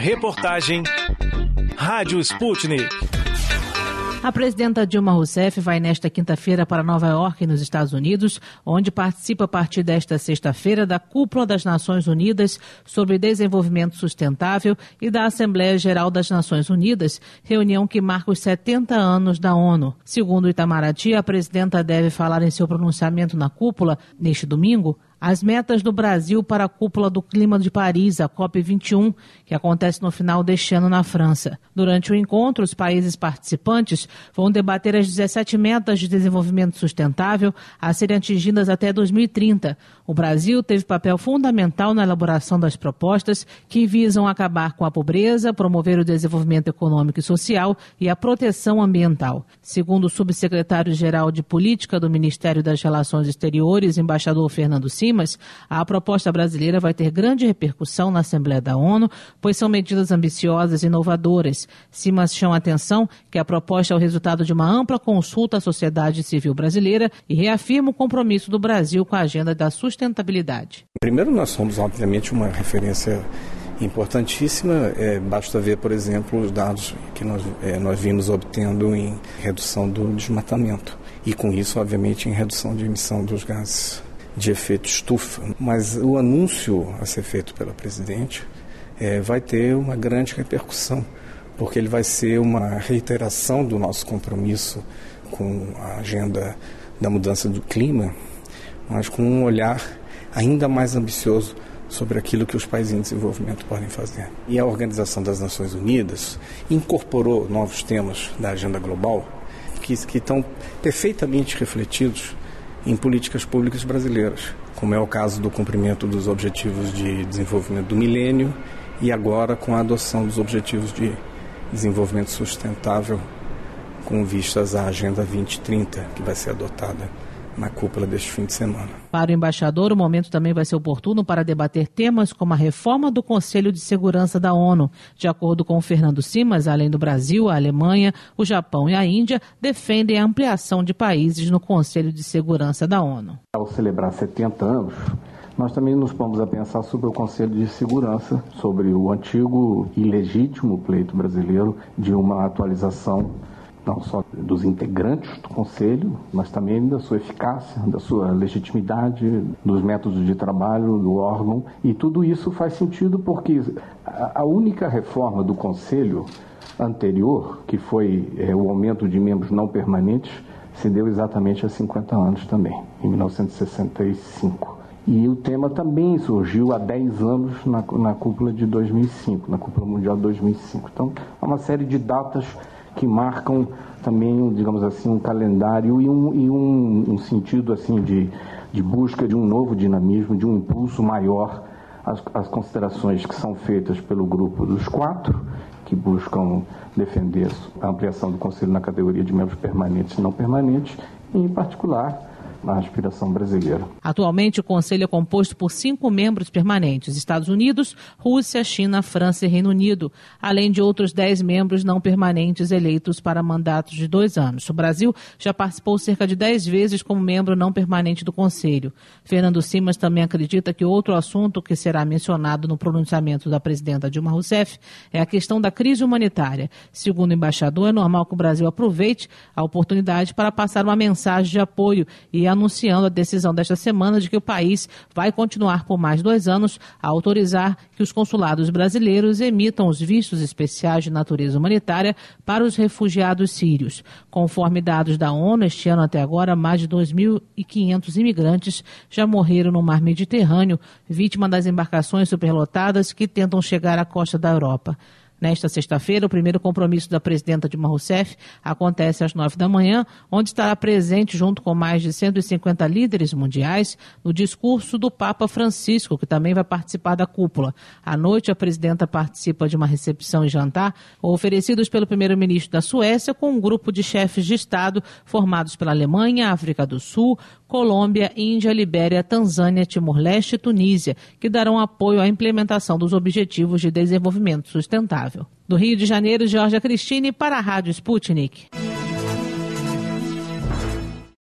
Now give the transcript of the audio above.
Reportagem Rádio Sputnik. A presidenta Dilma Rousseff vai nesta quinta-feira para Nova York, nos Estados Unidos, onde participa a partir desta sexta-feira da Cúpula das Nações Unidas sobre Desenvolvimento Sustentável e da Assembleia Geral das Nações Unidas, reunião que marca os 70 anos da ONU. Segundo Itamaraty, a presidenta deve falar em seu pronunciamento na cúpula, neste domingo, as metas do Brasil para a Cúpula do Clima de Paris, a COP21, que acontece no final deste ano na França. Durante o encontro, os países participantes vão debater as 17 metas de desenvolvimento sustentável a serem atingidas até 2030. O Brasil teve papel fundamental na elaboração das propostas que visam acabar com a pobreza, promover o desenvolvimento econômico e social e a proteção ambiental. Segundo o subsecretário-geral de Política do Ministério das Relações Exteriores, embaixador Fernando Simas, a proposta brasileira vai ter grande repercussão na Assembleia da ONU, pois são medidas ambiciosas e inovadoras. Simas chama a atenção que a proposta é o resultado de uma ampla consulta à sociedade civil brasileira e reafirma o compromisso do Brasil com a agenda da sustentabilidade. Primeiro, nós somos, obviamente, uma referência importantíssima. Basta ver, por exemplo, os dados que nós vimos obtendo em redução do desmatamento e, com isso, obviamente, em redução de emissão dos gases de efeito estufa. Mas o anúncio a ser feito pela presidente vai ter uma grande repercussão, porque ele vai ser uma reiteração do nosso compromisso com a agenda da mudança do clima, mas com um olhar ainda mais ambicioso sobre aquilo que os países em desenvolvimento podem fazer. E a Organização das Nações Unidas incorporou novos temas da agenda global que estão perfeitamente refletidos em políticas públicas brasileiras, como é o caso do cumprimento dos Objetivos de Desenvolvimento do Milênio e agora com a adoção dos Objetivos de Desenvolvimento Sustentável com vistas à Agenda 2030, que vai ser adotada na cúpula deste fim de semana. Para o embaixador, o momento também vai ser oportuno para debater temas como a reforma do Conselho de Segurança da ONU. De acordo com Fernando Simas, além do Brasil, a Alemanha, o Japão e a Índia defendem a ampliação de países no Conselho de Segurança da ONU. Ao celebrar 70 anos, nós também nos pomos a pensar sobre o Conselho de Segurança, sobre o antigo e legítimo pleito brasileiro de uma atualização não só dos integrantes do Conselho, mas também da sua eficácia, da sua legitimidade, dos métodos de trabalho do órgão. E tudo isso faz sentido porque a única reforma do Conselho anterior, que foi o aumento de membros não permanentes, se deu exatamente há 50 anos também, em 1965. E o tema também surgiu há 10 anos na cúpula de 2005, na cúpula mundial de 2005. Então, há uma série de datas que marcam também, digamos assim, um calendário e um sentido assim de busca de um novo dinamismo, de um impulso maior às considerações que são feitas pelo grupo dos 4, que buscam defender a ampliação do Conselho na categoria de membros permanentes e não permanentes, e, em particular, na aspiração brasileira. Atualmente, o Conselho é composto por 5 membros permanentes: Estados Unidos, Rússia, China, França e Reino Unido, além de outros 10 membros não permanentes eleitos para mandatos de 2 anos. O Brasil já participou cerca de 10 vezes como membro não permanente do Conselho. Fernando Simas também acredita que outro assunto que será mencionado no pronunciamento da presidenta Dilma Rousseff é a questão da crise humanitária. Segundo o embaixador, é normal que o Brasil aproveite a oportunidade para passar uma mensagem de apoio e anunciando a decisão desta semana de que o país vai continuar por mais 2 anos a autorizar que os consulados brasileiros emitam os vistos especiais de natureza humanitária para os refugiados sírios. Conforme dados da ONU, este ano até agora, mais de 2.500 imigrantes já morreram no mar Mediterrâneo, vítima das embarcações superlotadas que tentam chegar à costa da Europa. Nesta sexta-feira, o primeiro compromisso da presidenta Dilma Rousseff acontece às 9 da manhã, onde estará presente, junto com mais de 150 líderes mundiais, no discurso do Papa Francisco, que também vai participar da cúpula. À noite, a presidenta participa de uma recepção e jantar oferecidos pelo primeiro-ministro da Suécia, com um grupo de chefes de Estado formados pela Alemanha, África do Sul, Colômbia, Índia, Libéria, Tanzânia, Timor-Leste e Tunísia, que darão apoio à implementação dos Objetivos de Desenvolvimento Sustentável. Do Rio de Janeiro, Georgia Cristine, para a Rádio Sputnik.